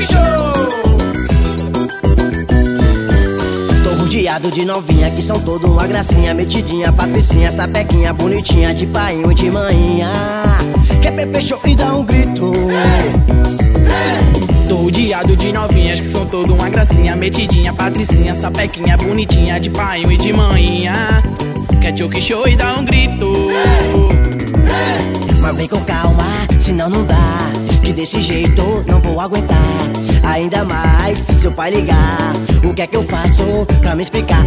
Show! Tô rodeado de novinha que são toda uma gracinha, metidinha, patricinha, sapequinha, bonitinha, de painho e de manhinha. Quer Pepe Show e dá um grito. Tô rodeado de novinhas que são toda uma gracinha, metidinha, patricinha, sapequinha, bonitinha, de painho e de manhinha. Quer Choque Show e dá um grito. Mas vem com calma, senão não dá, que desse jeito não vou aguentar. Ainda mais se seu pai ligar, o que é que eu faço pra me explicar?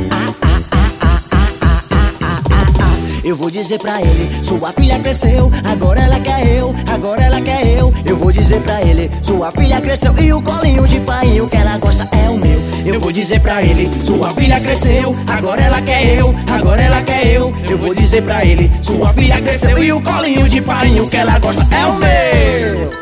Eu vou dizer pra ele, sua filha cresceu, agora ela quer eu, agora ela quer eu. Eu vou dizer pra ele, sua filha cresceu e o colinho de painho que ela gosta é o meu. Eu vou dizer pra ele, sua filha cresceu, agora ela quer eu, agora ela quer eu. Eu vou dizer pra ele, sua filha cresceu e o colinho de painho que ela gosta é o meu.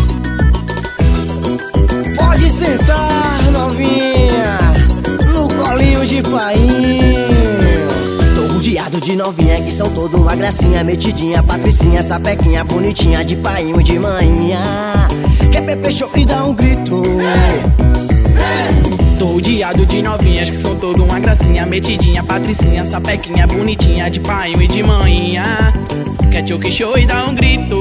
Pode sentar, novinha, no colinho de painho. Rodeado de novinha que são toda uma gracinha, metidinha, patricinha, sapequinha, bonitinha, de painho, de manhinha. Quer Pepe Show e dá um grito. Tô rodeado de novinhas que são toda uma gracinha, metidinha, patricinha, sapequinha, bonitinha, de painho e de manhinha. Quer Choque Show e dá um grito.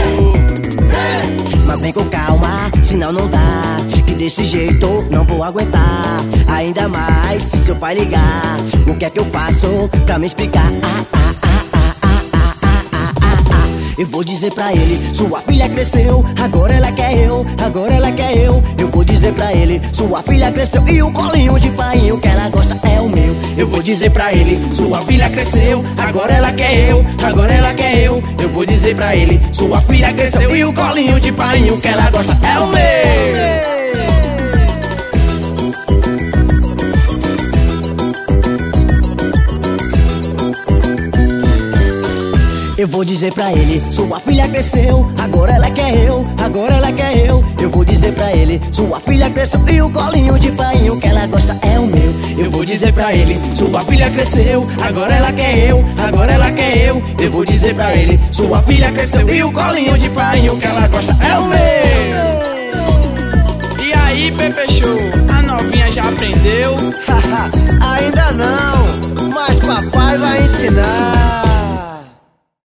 Mas vem com calma, senão não dá, que desse jeito não vou aguentar. Ainda mais se seu pai ligar, o que é que eu faço pra me explicar? Eu vou dizer pra ele, sua filha cresceu, agora ela quer eu, agora ela quer eu. Eu vou dizer pra ele, sua filha cresceu e o colinho de painho que ela gosta é o meu. Eu vou dizer pra ele, sua filha cresceu, agora ela quer eu, agora ela quer eu. Eu vou dizer pra ele, sua filha cresceu e o colinho de painho que ela gosta é o meu. Eu vou dizer pra ele, sua filha cresceu, agora ela quer eu, agora ela quer eu. Eu vou dizer pra ele, sua filha cresceu e o colinho de painho que ela gosta é o meu. Eu vou dizer pra ele, sua filha cresceu, agora ela quer eu, agora ela quer eu. Eu vou dizer pra ele, sua filha cresceu e o colinho de painho que